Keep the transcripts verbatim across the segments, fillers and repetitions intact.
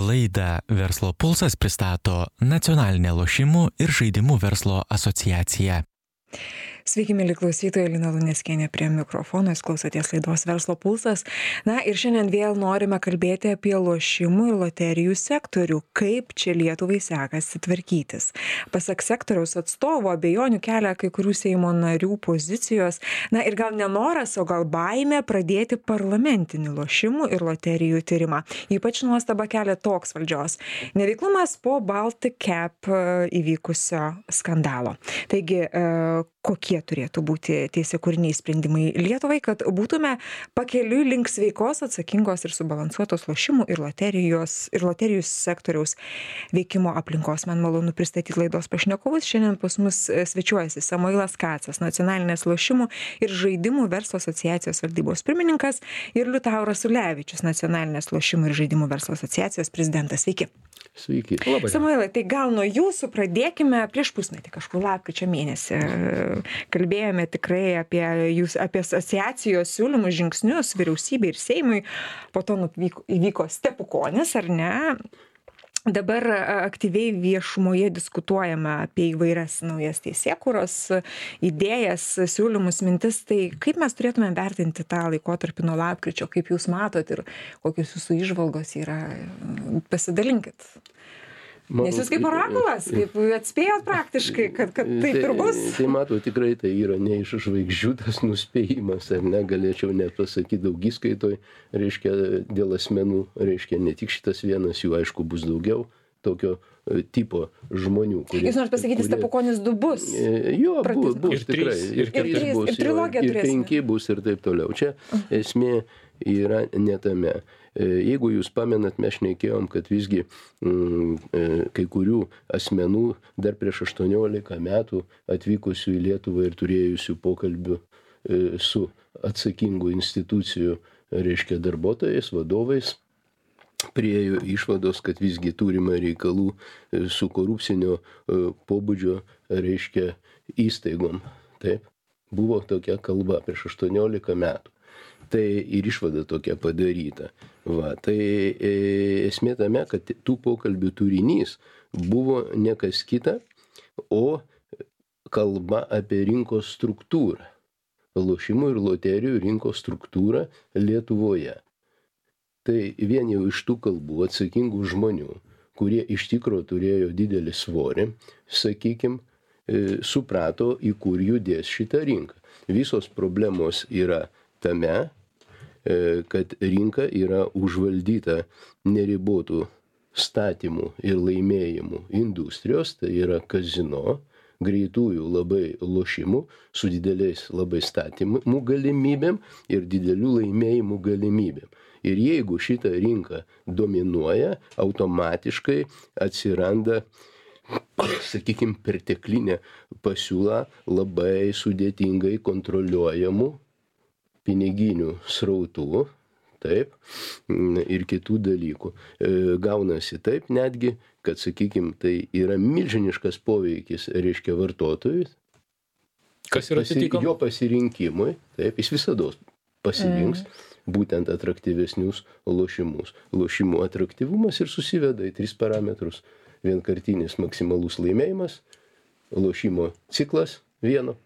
Laidą Verslo pulsas pristato Nacionalinė lošimų ir žaidimų verslo asociacija. Sveiki, mėly klausytojai, Lina Luneckienė prie mikrofono, jūs klausotės laidos Verslo pulsas. Na ir šiandien vėl norime kalbėti apie lošimų ir loterijų sektorių, kaip čia Lietuvai sekasi tvarkytis. Pasak sektoriaus atstovo, abejonių kelia kai kurių Seimo narių pozicijos, na ir gal nenoras, o gal baimė pradėti parlamentinį lošimų ir loterijų tyrimą. Ypač nuostaba kelia toks valdžios neveiklumas po Baltic Cap įvykusio skandalo. Taigi, kokie turėtų būti teisėkūriniai sprendimai Lietuvai, kad būtume pakeliui link sveikos, atsakingos ir subalansuotos lošimų ir loterijos ir loterijų sektoriaus veikimo aplinkos. Man malonu pristatyti laidos pašnekovus. Šiandien pas mus svečiuojasi Samuilas Kacas, Nacionalinės lošimų ir žaidimų verslo asociacijos valdybos pirmininkas, ir Liutauras Ulevičius, Nacionalinės lošimų ir žaidimų verslo asociacijos prezidentas. Sveiki. Sveiki. Labai. Samuilai, tai gal nuo jūsų pradėkime. Prieš pusmetį, kažkur lapkričio mėnesį, kalbėjome tikrai apie jūs, apie asociacijos siūlymus, žingsnius vyriausybei ir Seimui. Po to nuvyko, įvyko stepukonis, ar ne? Dabar aktyviai viešumoje diskutuojama apie įvairias naujas teisėkūros idėjas, siūlymus, mintis. Tai kaip mes turėtume vertinti tą laikotarpį nuo lapkričio, kaip jūs matot ir kokios jūsų įžvalgos yra? Pasidalinkit. Nes jūs kaip orakulas, kaip atspėjot praktiškai, kad, kad taip ir bus. Tai, tai matau, tikrai tai yra ne iš žvaigždžių tas nuspėjimas, ar ne, galėčiau net pasakyti daugiskaitoj, reiškia, dėl asmenų, reiškia, ne tik šitas vienas, jų aišku bus daugiau tokio tipo žmonių. Kurie, jūs nors pasakyti, kurie... stepukonis du bus? Jo, bus, bus ir tikrai. trys, ir, ir, trys, bus, ir trilogija jo, ir penki bus ir taip toliau. Čia esmė yra ne tame. Jeigu jūs pamenat, mes šnekėjom, kad visgi mm, kai kurių asmenų dar prieš aštuoniolika metų atvykusių į Lietuvą ir turėjusių pokalbių su atsakingų institucijų, reiškia, darbuotojais, vadovais, priėjo išvados, kad visgi turime reikalų su korupcinio pobūdžio, reiškia, įstaigom. Taip, buvo tokia kalba prieš aštuoniolika metų. Tai ir išvada tokia padaryta. Va, tai e, esmė tame, kad tų pokalbių turinys buvo ne kas kita, o kalba apie rinkos struktūrą. Lošimų ir loterijų rinkos struktūrą Lietuvoje. Tai vien jau iš tų kalbų atsakingų žmonių, kurie iš tikro turėjo didelį svorį, sakykim, e, suprato, į kur judės šitą rinką. Visos problemos yra tame, kad rinka yra užvaldyta neribotų statymų ir laimėjimų industrijos, tai yra kazino, greitųjų labai lošimų su dideliais labai statymų galimybėm ir didelių laimėjimų galimybėm. Ir jeigu šita rinka dominuoja, automatiškai atsiranda, sakykime, perteklinė pasiūla labai sudėtingai kontroliuojamų piniginių srautų, taip, ir kitų dalykų. Gaunasi taip netgi, kad, sakykime, tai yra milžiniškas poveikis, reiškia, vartotojui. Kas yra atsitiko? Jo pasirinkimui, taip, jis visados pasirinks mm. būtent atraktyvesnius lošimus. Lošimų atraktyvumas ir susiveda į tris parametrus. Vienkartinis maksimalus laimėjimas, lošimo ciklas vieno,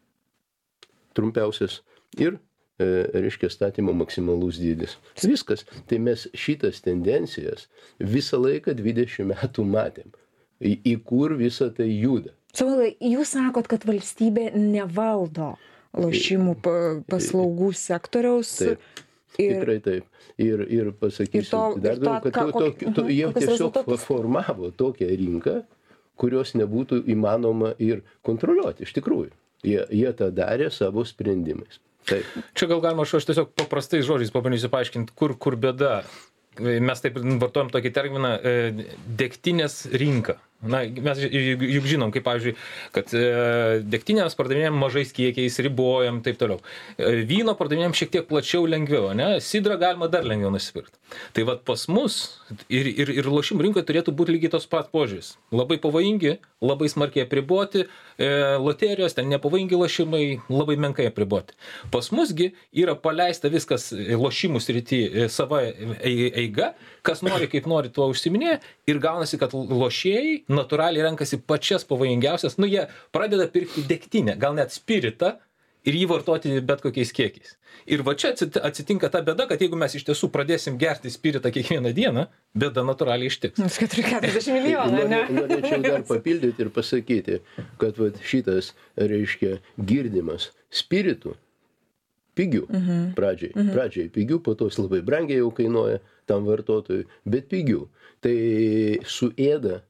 trumpiausias, ir reiškia statymo maksimalus dydis. Viskas. Tai mes šitas tendencijas visą laiką dvidešimt metų matėm. Į, į kur visą tai juda. Samuilai, jūs sakot, kad valstybė nevaldo lošimų paslaugų sektoriaus. Taip. Ir, tikrai taip. Ir, ir pasakysiu, ir to, dar daug, kad to, to, to, jie tiesiog formavo tokią rinką, kurios nebūtų įmanoma ir kontroliuoti, iš tikrųjų. Jie, jie tą darė savo sprendimais. Taip. Čia gal galima, aš tiesiog paprastais žodžiais pabandysiu paaiškinti, kur, kur bėda. Mes taip vartojam tokį terminą degtinės rinka. Na, mes juk žinom, kaip, pavyzdžiui, kad e, degtinės pardavinėjom mažais kiekiais, ribojam, taip toliau. E, vyno pardavinėjom šiek tiek plačiau, lengviau, ne? Sidrą galima dar lengviau nusipirkti. Tai vat pas mus ir, ir, ir lošimų rinkoje turėtų būti lygiai tos pat požiūris. Labai pavojingi, labai smarkiai apriboti, e, loterijos, ten nepavojingi lošimai, labai menkai apriboti. Pas musgi yra paleista viskas lošimų srity e, sava eiga, kas nori, kaip nori, tuo užsiminėja ir gaunasi, kad lošėjai natūraliai renkasi pačias pavojingiausias, nu jie pradeda pirkti degtinę, gal net spiritą ir jį vartoti bet kokiais kiekiais. Ir va čia atsitinka ta bėda, kad jeigu mes iš tiesų pradėsim gerti spiritą kiekvieną dieną, bėda natūraliai ištiks. keturi šimtai keturiasdešimt milijonų, ne? Norėčiau dar papildyti ir pasakyti, kad va, šitas, reiškia, girdimas spiritų pigių mhm. pradžiai. Mhm. Pradžiai pigių, po to jis labai brangiai jau kainuoja tam vartotojui, bet pigių. Tai suėda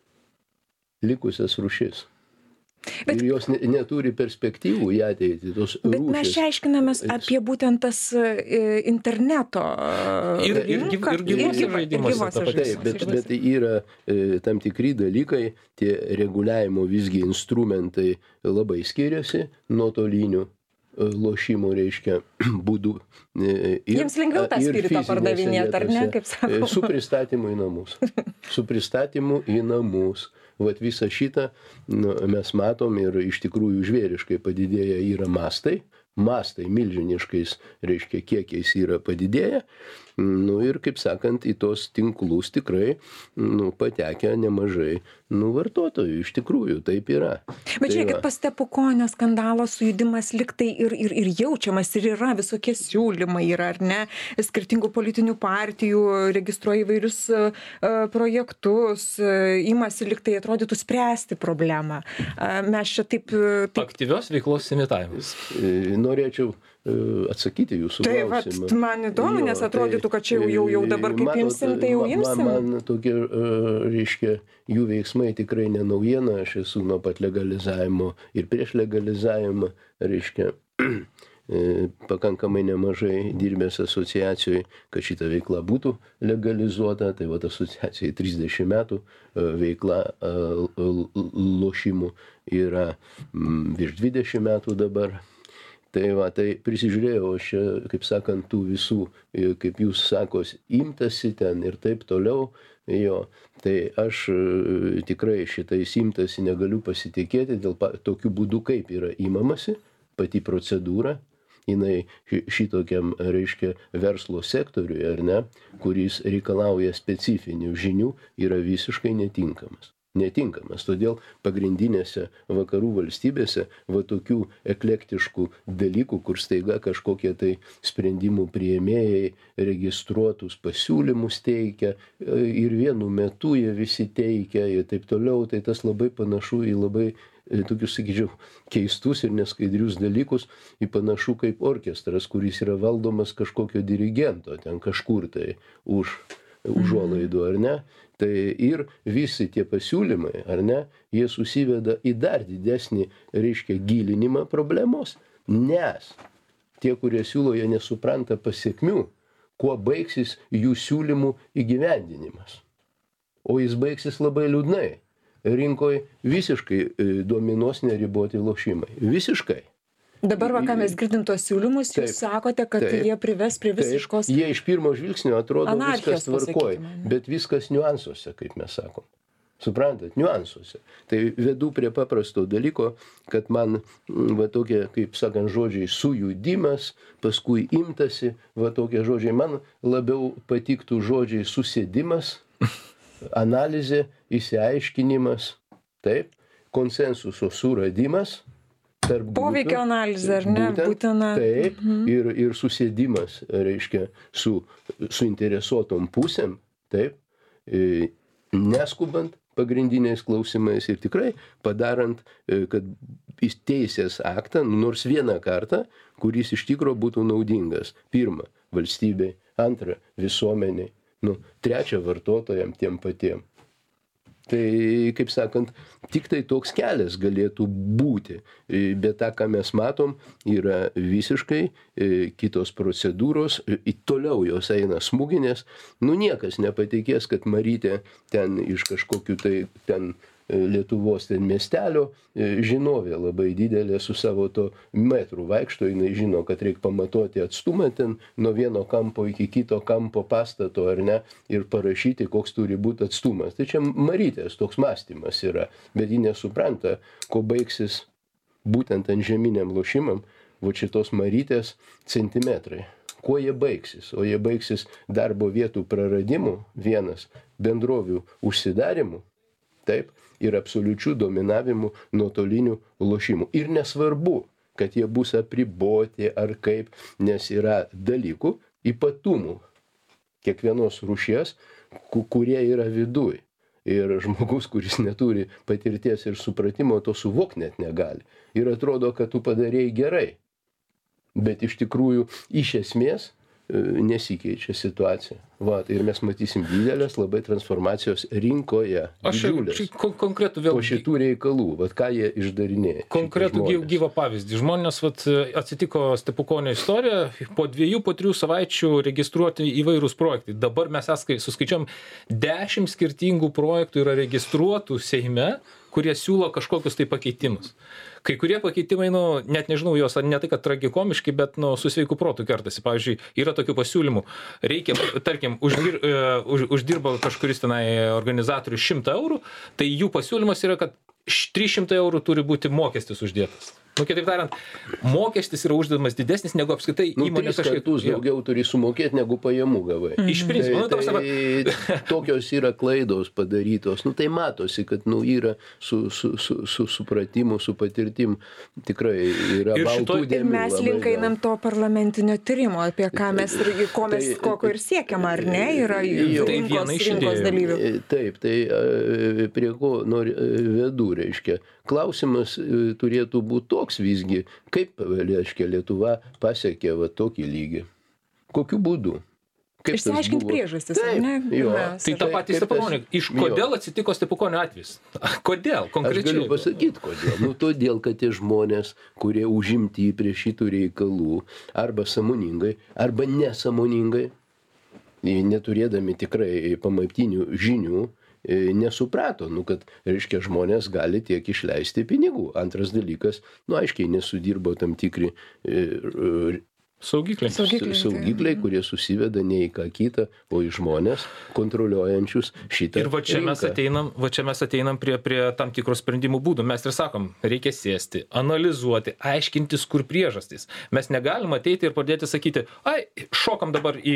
likusias rūšis. Bet, ir jos ne, neturi perspektyvų į ateitį, tos bet rūšis. Mes čia aiškinamės apie būtent tas e, interneto ir, rinką. Ir, ir, ir, ir, ir žaidimuose. Taip, bet, bet yra e, tam tikri dalykai, tie reguliavimo visgi instrumentai labai skiriasi nuotolinių lošimų, reiškia, būdų. Ir, jiems lengviau tą spiritą pardavinėti, ar ne, kaip sakoma? Su pristatymu į namus. Su pristatymu į namus. Vat visą šitą nu, mes matom ir iš tikrųjų žvėriškai padidėję yra mastai. Mastai milžiniškais, reiškia, kiekiais yra padidėję. Nu ir, kaip sakant, į tos tinklus tikrai nu, patekę nemažai nu, vartotojų. Iš tikrųjų, taip yra. Bet tai žiūrėkit, pas Stepukonio skandalo sujudimas liktai ir, ir, ir jaučiamas, ir yra visokie siūlymai, yra, ar ne, skirtingų politinių partijų, registruoja įvairius uh, projektus, uh, imasi liktai atrodytų spręsti problemą. Uh, mes čia taip... taip... Aktyvios veiklos imitavimas. Norėčiau atsakyti jūsų tai, klausimą. Tai man įdomu, nes atrodytų, kad čia jau, jau, jau dabar kaip matot, imsim, tai jau imsim. Man, man tokie, reiškia, jų veiksmai tikrai ne naujiena, aš esu nuo pat legalizavimo ir prieš legalizavimą, reiškia, pakankamai nemažai dirbęs asociacijoje, kad šita veikla būtų legalizuota, tai va asociacijai trisdešimt metų veikla lošimų yra virš dvidešimt metų dabar. Tai va, tai prisižiūrėjau, aš, kaip sakant, tų visų, kaip jūs sakos, imtasi ten ir taip toliau, jo, tai aš tikrai šitais imtasi negaliu pasitikėti dėl tokių būdų, kaip yra imamasi, pati procedūra, jinai šitokiam, reiškia, verslo sektoriui, ar ne, kuris reikalauja specifinių žinių, yra visiškai netinkamas. Netinkamas. Todėl pagrindinėse vakarų valstybėse va tokių eklektiškų dalykų, kur staiga kažkokie tai sprendimų priėmėjai registruotus pasiūlymus teikia ir vienu metu jie visi teikia ir taip toliau, tai tas labai panašu į labai tokius, sakyčiau, keistus ir neskaidrius dalykus, į panašu kaip orkestras, kuris yra valdomas kažkokio dirigento ten kažkur tai už užuolaidų, ar ne? Tai ir visi tie pasiūlymai, ar ne, jie susiveda į dar didesnį, reiškia, gilinimą problemos, nes tie, kurie siūlo, jie nesupranta pasiekmių, kuo baigsis jų siūlymų įgyvendinimas. O jis baigsis labai liūdnai. Rinkoje visiškai dominuos neriboti lošimai. Visiškai. Dabar, va, ką mes girdim tuos siūlymus, taip, jūs sakote, kad taip, jie prives prie visiškos... Taip, jie iš pirmo žvilgsnio atrodo viskas tvarkoj, bet viskas niuansuose, kaip mes sakom. Suprantat, niuansuose. Tai vedu prie paprasto dalyko, kad man, va tokie, kaip sakant, žodžiai sujudimas, paskui imtasi, va tokie žodžiai, man labiau patiktų žodžiai susėdimas, analizė, išsiaiškinimas, taip, konsensuso suradimas, poveikio analizė, ar ne? Būtent, būtina. Taip, mhm. ir, ir susėdimas, reiškia, su suinteresuotom pusėm, taip, neskubant pagrindiniais klausimais ir tikrai padarant, kad teisės aktą, nors vieną kartą, kuris iš tikro būtų naudingas. Pirma, valstybei, antra, visuomeniai, nu, trečia, vartotojam tiem patiem. Tai, kaip sakant, tik tai toks kelias galėtų būti. Bet tą, ką mes matom, yra visiškai kitos procedūros, toliau jos eina smūginės. Nu, niekas nepatikės, kad Marytė ten iš kažkokių tai ten Lietuvos ten miestelio žinovė labai didelė su savo to metrų vaikšto, jinai žino, kad reikia pamatuoti atstumą ten nuo vieno kampo iki kito kampo pastato, ar ne, ir parašyti, koks turi būti atstumas. Tai čia Marytės toks mąstymas yra, bet ji nesupranta, ko baigsis būtent ant žeminiam lošimam, va šitos Marytės centimetrai. Kuo jie baigsis? O jie baigsis darbo vietų praradimu, vienas, bendrovių užsidarimu, taip, ir absoliučių dominavimų nuotolinių lošimų. Ir nesvarbu, kad jie bus apriboti ar kaip, nes yra dalykų, ypatumų kiekvienos rūšies, kurie yra viduj. Ir žmogus, kuris neturi patirties ir supratimo, to suvok net negali. Ir atrodo, kad tu padarėjai gerai. Bet iš tikrųjų, iš esmės, nesikeičia situacija. Va, tai ir mes matysim didelės labai transformacijos rinkoje. Aš kon konkretų vėl... Po šitų reikalų, vat ką jie išdarinėja. Konkretų gyvą pavyzdį. Žmonės, vat, atsitiko Stepukonio istorija, po dviejų, po trijų savaičių registruoti įvairūs projektai. Dabar mes suskaičiuojam dešimt skirtingų projektų yra registruotų Seime, kurie siūlo kažkokius tai pakeitimus. Kai kurie pakeitimai, nu, net nežinau, jos ne tai, kad tragikomiški, bet, nu, su sveiku protu kertasi. Pavyzdžiui, yra tokių pasiūlymų. Reikia, tarkim, uždir, uh, už, uždirba kažkuris tenai organizatorius šimtą eurų, tai jų pasiūlymas yra, kad trys šimtai eurų turi būti mokestis uždėtas. Nu, kitaip tariant, mokestis yra uždedamas didesnis negu apskritai nu, įmonė kažkaip... Kartus daugiau turi sumokėti, negu pajamų gavai. Mm. Iš principo, tai, nu, tai, tai tokios yra klaidos padarytos. Nu, tai matosi, kad, nu, yra su, su, su, su supratimu, su patirtim tikrai yra baltų dėmių. Ir mes link einam to parlamentinio tyrimo, apie ką mes, ko mes, tai, kokio ir siekiam, ar ne, yra jau, rinkos, rinkos dalyvių. Taip, tai prie ko nori vedu, reiškia. Klausimas turėtų būti toks visgi, kaip, reiškia, Lietuva pasiekė va tokį lygį. Kokiu būdu? Išsiaiškinti priežastis, ar ne? Jo. Tai tą patį Stepukonį. Iš kodėl atsitiko Stepukonio atvejis? Kodėl? Konkrečiai. Aš galiu pasakyti, kodėl. Nu, todėl, kad tie žmonės, kurie užimti prie šitų reikalų, arba sąmoningai, arba nesąmoningai, neturėdami tikrai pamatinių žinių, nesuprato, nu, kad, reiškia, žmonės gali tiek išleisti pinigų. Antras dalykas, nu, aiškiai, nesudirbo tam tikri e, saugikliai, saugikliai, saugikliai kurie susiveda ne į ką kitą, o į žmonės kontroliuojančius šitą ir va čia rinką. mes ateinam, va čia mes ateinam prie, prie tam tikros sprendimų būdų. Mes ir sakom, reikia sėsti, analizuoti, aiškintis, kur priežastys. Mes negalim ateiti ir pradėti sakyti, ai, šokam dabar į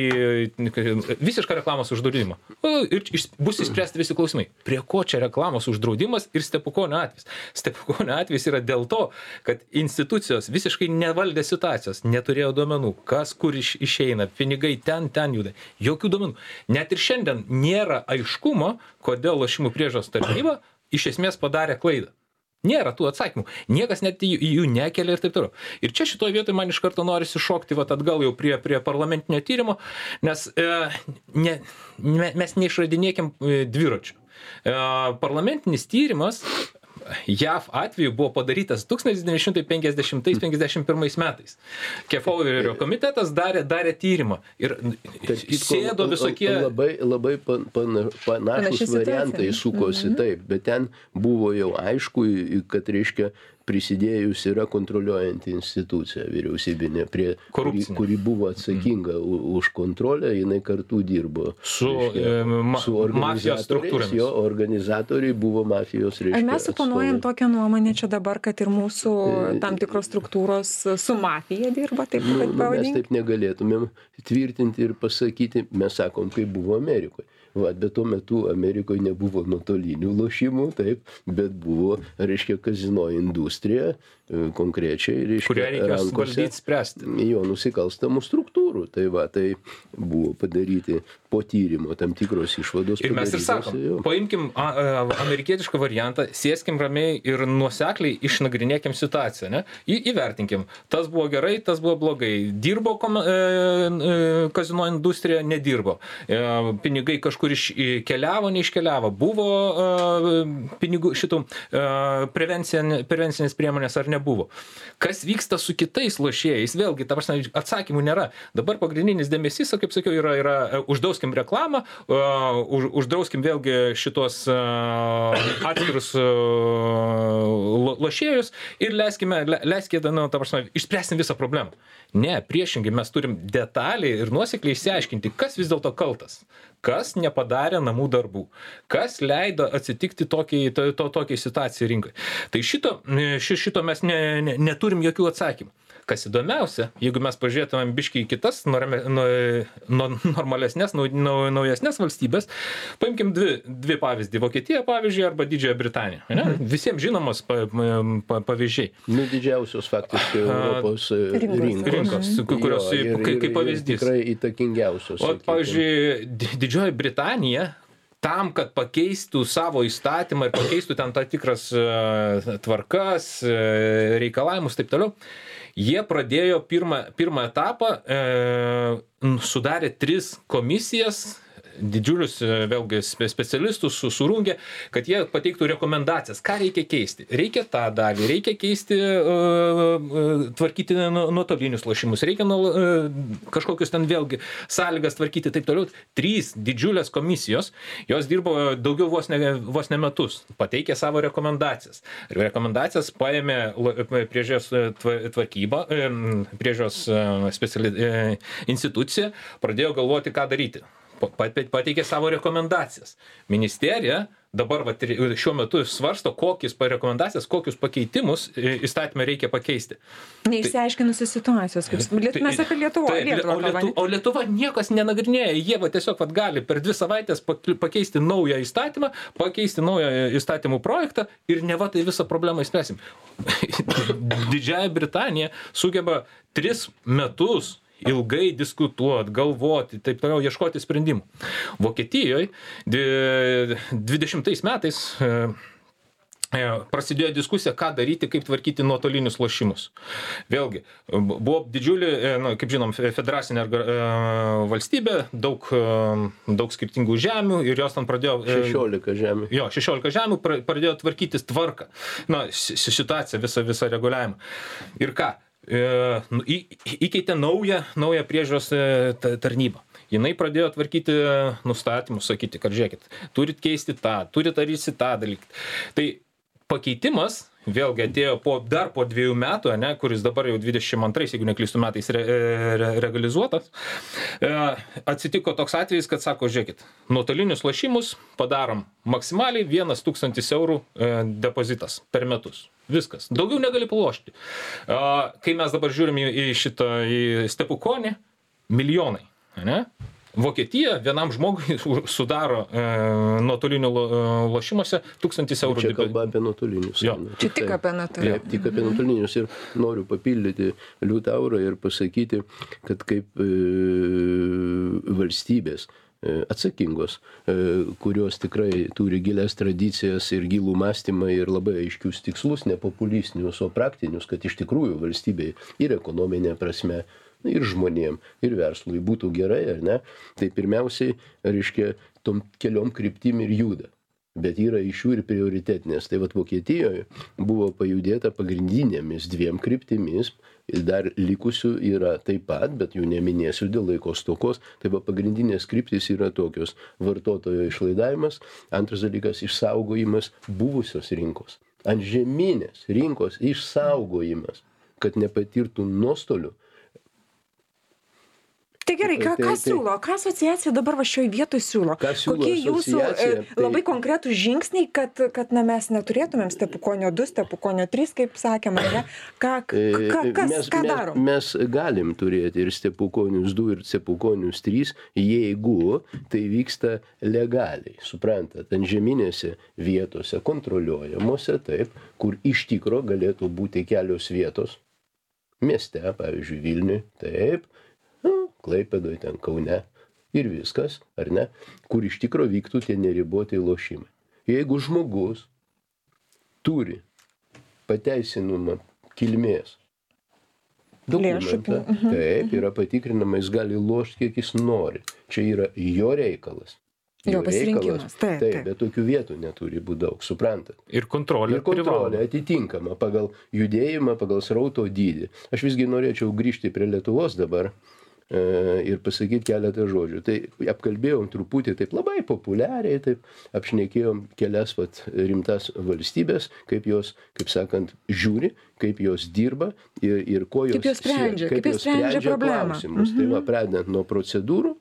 visišką reklamos uždraudimą. Ir bus išspręsti visi klausimai. Prie ko čia reklamos uždraudimas ir Stepukonio atvejis? Stepukonio atvejis yra dėl to, kad institucijos visiškai nevaldė situacijos, neturėjo duomenų, kas kur iš, išeina, pinigai ten, ten juda. Jokių duomenų. Net ir šiandien nėra aiškumo, kodėl lošimų priežiūros tarnyba iš esmės padarė klaidą. Nėra tų atsakymų. Niekas net jų nekelia ir taip toliau. Ir čia šitoje vietoje man iš karto norisi šokti vat, atgal jau prie, prie parlamentinio tyrimo, nes e, ne, ne, mes neišradinėkim dviračių. E, parlamentinis tyrimas J A V atveju buvo padarytas tūkstantis devyni šimtai penkiasdešimtais penkiasdešimt pirmais metais. Kefauerio komitetas darė, darė tyrimą ir sėdo visokie... Labai, labai pan, pan, panašus variantai sukosi, mhm. Taip, bet ten buvo jau aišku, kad, reiškia, prisidėjus yra kontroliuojanti institucija vyriausybinė, prie, kuri, kuri buvo atsakinga mm. už kontrolę, jinai kartu dirbo. Su, reiškia, ma, su mafijos struktūromis. Jo organizatoriai buvo mafijos, reiškia. Ar mes suponuojam tokią nuomonę čia dabar, kad ir mūsų tam tikros struktūros su mafija dirba, taip kad pavadinti? Mes taip negalėtumėm tvirtinti ir pasakyti, mes sakom, kaip buvo Amerikoje. Va, bet tuo metu Amerikoje nebuvo nuotolinių lošimų, taip, bet buvo, reiškia, kazino industrija, konkrečiai, reiškia, kurią reikia valdyti, spręsti. Jo nusikalstamų struktūrų. Tai va, tai buvo padaryti po tyrimo tam tikros išvados. Ir mes ir sakom, jo. Paimkim a, a, amerikietišką variantą, sėskim ramiai ir nuosekliai išnagrinėkim situaciją, ne? Į, įvertinkim, tas buvo gerai, tas buvo blogai. Dirbo kom, e, e, kazino industrija, nedirbo. E, pinigai kažkur kur keliavo, neiškeliavo, buvo uh, pinigų šitų uh, prevencinės priemonės ar nebuvo. Kas vyksta su kitais lošėjais, vėlgi, ta prasme, atsakymų nėra. Dabar pagrindinis dėmesys, kaip sakiau, yra, yra uždrauskim reklamą, uh, už, uždrauskim vėlgi šitos uh, atskirus uh, lošėjus ir leiskime, leiskime, nu, ta prasme, išspręsim visą problemą. Ne, priešingai, mes turim detaliai ir nuosekliai išsiaiškinti, kas vis dėlto kaltas, kas nepadarė namų darbų, kas leido atsitikti tokiai, to, to, tokiai situacijai rinkai. Tai šito, šito mes ne, ne, neturim jokių atsakymų. Kas įdomiausia, jeigu mes pažiūrėtumėm biškį į kitas norme, no, no, normalesnės, nau, nau, naujesnės valstybės, paimkim dvi, dvi pavyzdį, Vokietiją pavyzdžiui arba Didžiąją Britaniją. Ne? Visiems žinomas pa, pa, pavyzdžiai. Nu, didžiausios faktiškai Europos rinkos, rinkos kurios jo, ir, kaip, kaip pavyzdys. Tikrai įtakingiausios. O, pavyzdžiui, Didžioji Britanija, tam, kad pakeistų savo įstatymą ir pakeistų ten tą tikras uh, tvarkas, uh, reikalavimus, taip toliau, jie pradėjo pirmą, pirmą etapą, e, sudarė tris komisijas, didžiulius vėlgi specialistus surungė, kad jie pateiktų rekomendacijas, ką reikia keisti. Reikia tą dalį, reikia keisti, uh, tvarkyti nuotolinius lošimus, reikia uh, kažkokius ten vėlgi sąlygas tvarkyti, taip toliau. Trys didžiulės komisijos, jos dirbo daugiau vos ne, vos ne metus, pateikė savo rekomendacijas. Rekomendacijas paėmė priežiūros tvarkybą, priežiūros speciali institucija, pradėjo galvoti, ką daryti. Pateikė savo rekomendacijas. Ministerija dabar va, šiuo metu svarsto, kokius rekomendacijas, kokius pakeitimus įstatymę reikia pakeisti. Neišsiaiškinusi situacijos, kaip tai, mes apie Lietuvą. Tai, Lietuvą o, Lietu, o Lietuva niekas nenagrinėja. Jie va, tiesiog va, gali per dvi savaitės pakeisti naują įstatymą, pakeisti naują įstatymų projektą ir ne va tai visą problemą įspręsim. Didžiąja Britanija sugeba tris metus ilgai diskutuoti, galvoti, taip toliau ieškoti sprendimų. Vokietijoje dvidešimtais metais prasidėjo diskusija, ką daryti, kaip tvarkyti nuotolinius lošimus. Vėlgi, buvo didžiulį, nu, kaip žinom, federacinė valstybė, daug, daug skirtingų žemių ir jos ten pradėjo... šešiolika žemių. Jo, šešiolika žemių pradėjo tvarkytis tvarką. Na, situacija, visą, visą reguliavimą. Ir ką? Į, įkeitė naują, naują priežiūros tarnybą. Jinai pradėjo tvarkyti nustatymus, sakyti, kad žiūrėkit, turit keisti tą, turit daryti tą dalyką. Tai pakeitimas vėlgi atėjo po, dar po dviejų metų, ne, kuris dabar jau dvidešimt antrais, jeigu neklystu metais, re, re, regalizuotas. E, atsitiko toks atvejis, kad sako, žiūrėkit, nuotolinius lošimus padarom maksimaliai vienas tūkstantis eurų e, depozitas per metus. Viskas. Daugiau negali palošti. E, kai mes dabar žiūrim į, į šitą, į stepukonį, milijonai, ne? Vokietija vienam žmogui sudaro e, nuotolinių lo, lošimuose tūkstantis eurų. Čia kalba apie nuotolinius. Jo. Čia tik apie nuotolinius. Taip, tik apie nuotolinius. Ir noriu papildyti Liutaurą ir pasakyti, kad kaip e, valstybės e, atsakingos, e, kurios tikrai turi gilias tradicijas ir gilų mąstymą ir labai aiškius tikslus, ne populistinius, o praktinius, kad iš tikrųjų valstybei ir ekonominė prasme, ir žmonėm, ir verslui būtų gerai, ar ne, tai pirmiausiai, reiškia, tom keliom kryptim ir juda. Bet yra iš jų ir prioritetinės. Tai vat Vokietijoje buvo pajudėta pagrindinėmis dviem kryptimis, dar likusių yra taip pat, bet jų neminėsiu dėl laiko stokos. Tai va pagrindinės kryptys yra tokios: vartotojo išlaidavimas, antras dalykas išsaugojimas buvusios rinkos. Antžeminės rinkos išsaugojimas, kad nepatirtų nuostolių. Tai gerai, ką, ką siūlo? Ką asociacija dabar va šioj vietoj siūlo? Kokie jūsų tai... labai konkretūs žingsniai, kad, kad na, mes neturėtumėm stepukonio du, stepukonio trys, kaip sakėme, ne? Ką, ką, kas, mes, ką darom? Mes, mes galim turėti ir stepukonius du, ir stepukonius trys, jeigu tai vyksta legaliai, suprantat, antžeminėse vietose, kontroliuojamuose, taip, kur iš tikro galėtų būti kelios vietos, mieste, pavyzdžiui, Vilniui, taip, Klaipėdoje, ten Kaune ir viskas, ar ne, kur iš tikro vyktų tie neribotai lošimai. Jeigu žmogus turi pateisinumą kilmės dokumentą, taip, yra patikrinama, jis gali lošti, kiek jis nori. Čia yra jo reikalas. Jo pasirinkimas. Taip, taip, taip. bet tokių vietų neturi būti daug, suprantat. Ir kontrolė. Ir kontrolė atitinkama pagal judėjimą, pagal srauto dydį. Aš visgi norėčiau grįžti prie Lietuvos dabar e, ir pasakyti keletą žodžių. Tai apkalbėjom truputį taip labai populiariai, taip apšnekėjom kelias vat, rimtas valstybės, kaip jos, kaip sakant, žiūri, kaip jos dirba ir, ir ko jos, kaip jos sprendžia, kaip kaip jos sprendžia, sprendžia klausimus. Mhm. Tai va, pradedant nuo procedūrų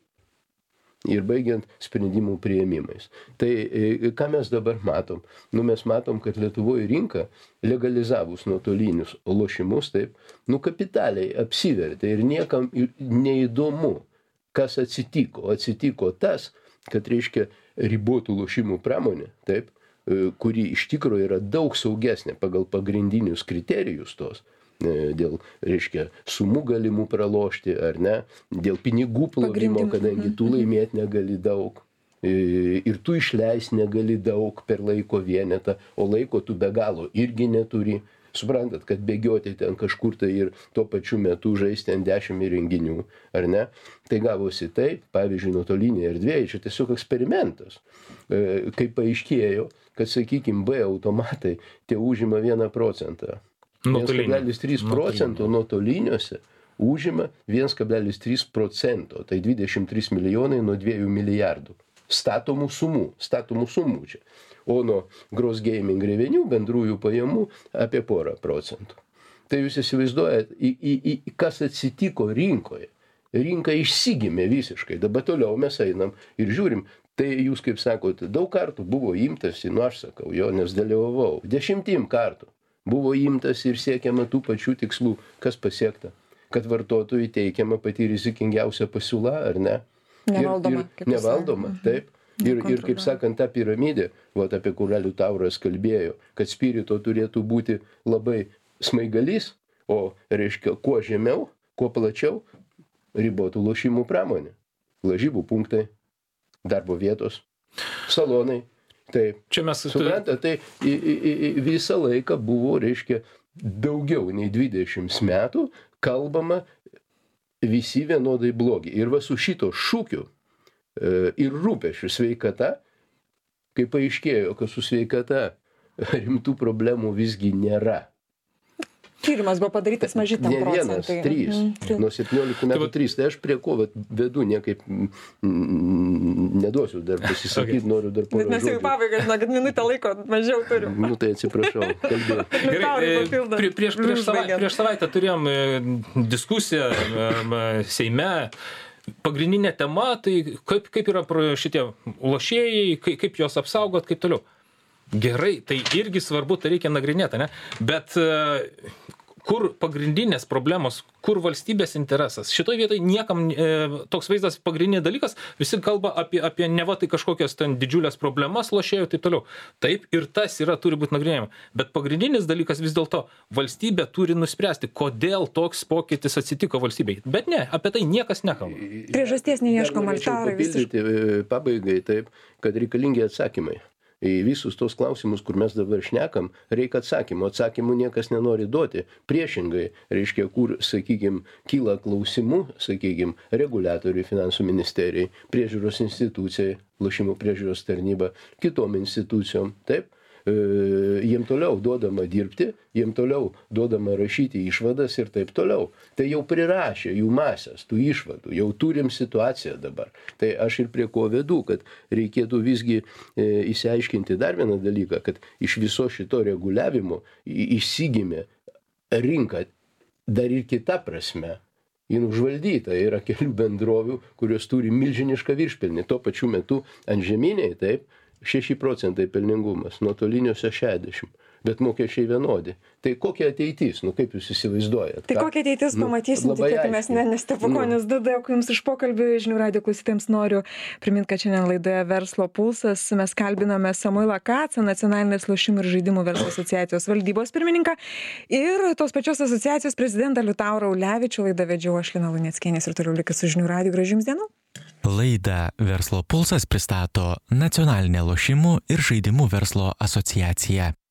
ir baigiant sprendimų priėmimais. Tai ką mes dabar matom? Nu, mes matom, kad Lietuvoje rinka, legalizavus nuotolinius lošimus, taip, nu, kapitaliai apsivertė ir niekam neįdomu, kas atsitiko. Atsitiko tas, kad, reiškia, ribotų lošimų pramonė, taip, kuri iš tikrųjų yra daug saugesnė pagal pagrindinius kriterijus tos, dėl, reiškia, sumų galimų pralošti, ar ne, dėl pinigų plovimo, kadangi tu laimėti negali daug ir tu išleis negali daug per laiko vienetą, o laiko tu be galo irgi neturi. Suprantat, kad bėgioti ten kažkur tai ir tuo pačiu metu žaisti ant dešimt įrenginių, ar ne? Tai gavosi taip, pavyzdžiui, nuotolinėje erdvėje, čia tiesiog eksperimentas. Kai paaiškėjo, kad, sakykime, B automatai tie užima vieną procentą. vienas kablelis trys procento nuotoliniuose užima vienas kablelis trys procento, tai dvidešimt trys milijonai nuo dviejų milijardų. Statomų sumų, statomų sumų čia. O nuo gross gaming revenue bendrųjų pajamų apie porą procentų. Tai jūs įsivaizduojat, į, į, į, kas atsitiko rinkoje. Rinka išsigimė visiškai. Dabar toliau mes einam ir žiūrim. Tai jūs, kaip sakote, daug kartų buvo imtasi, nu aš sakau, jo, nes dalyvavau. Dešimtim kartų buvo imtas ir siekiama tų pačių tikslų, kas pasiekta. Kad vartotojui teikiama pati rizikingiausia pasiūla, ar ne? Nevaldoma. Ir, ir, nevaldoma, taip. Ir, ir kaip sakant, ta piramidė, vat, apie kurią Liutauras kalbėjo, kad spirito turėtų būti labai smaigalys, o reiškia, kuo žemiau, kuo plačiau, ribotų lošimų pramonė. Lažybų punktai, darbo vietos, salonai. Taip, čia mes suprantate, tai į, į, į, visą laiką buvo, reiškia, daugiau nei dvidešimt metų kalbama visi vienodai blogi. Ir va su šito šūkiu e, ir rūpesčių sveikata, kai paaiškėjo, kad su sveikata rimtų problemų visgi nėra. Tyrimas buvo padarytas mažytam procentai. Ne vienas, trys. Mm, nuo septynioliktų metų trys. Tai aš prie ko vedu, niekaip neduosiu dar pasisakyti, okay. Noriu dar porą žodžių. Bet mes jau pabaigą, žinokit, minutę laiko mažiau turim. Nu tai atsiprašau, kalbėjau. Gerai, prieš, prieš, savaitę, prieš savaitę turėjom diskusiją Seime. Pagrindinė tema, tai kaip, kaip yra šitie lošėjai, kaip, kaip juos apsaugot, kaip toliau. Gerai, tai irgi svarbu, tai reikia nagrinėti, ne? Bet kur pagrindinės problemos, kur valstybės interesas? Šitoj vietoj niekam e, toks vaizdas pagrindinė dalykas, visi kalba apie, apie neva tai kažkokias ten didžiulės problemas lošėjų ir taip toliau. Taip, ir tas yra, turi būti nagrinėjama. Bet pagrindinis dalykas vis dėlto valstybė turi nuspręsti, kodėl toks pokytis atsitiko valstybei. Bet ne, apie tai niekas nekalba. Priežasties neieškom, Liutaurai visiškai. Pabaigai taip, kad reikalingi atsakymai. Į visus tos klausimus, kur mes dabar šnekam, reikia atsakymų. Atsakymų niekas nenori duoti. Priešingai, reiškia, kur, sakykime, kyla klausimų, sakykime, reguliatoriui, finansų ministerijai, priežiūros institucijai, lošimų priežiūros tarnyba, kitom institucijom, taip, e, jiem toliau duodama dirbti, jiem toliau duodama rašyti išvadas ir taip toliau. Tai jau prirašė jų masės, tų išvadų, jau turim situaciją dabar. Tai aš ir prie ko vedu, kad reikėtų visgi e, įsiaiškinti dar vieną dalyką, kad iš viso šito reguliavimo išsigimė rinka dar ir kita prasme. Jin užvaldyta yra kelių bendrovių, kurios turi milžinišką viršpelnį. Tuo pačiu metu antžeminiai, taip, šeši procentai pelningumas, nuotoliniuose šešiasdešimt, bet mokesčiai vienodi. Tai kokia ateitis, nu kaip jūs įsivaizduojat? Tai kokia ateitis, nu, pamatysim, tikėkimės, ne, nes Stepukonis, nu. Dėkui jums iš pokalbį, žinių radijo klausytojams noriu priminti, kad šiandien laidoje Verslo pulsas mes kalbinome Samuilą Kacą, Nacionalinės lošimų ir žaidimų verslo asociacijos valdybos pirmininką ir tos pačios asociacijos prezidentą Liutaurą Ulevičių. Laidą vedžiau aš, Lina Luneckienė, ir toliau likit su žinių radiju. Gražių jums dienų. Laidą Verslo pulsas pristato Nacionalinė lošimų ir žaidimų verslo asociacija.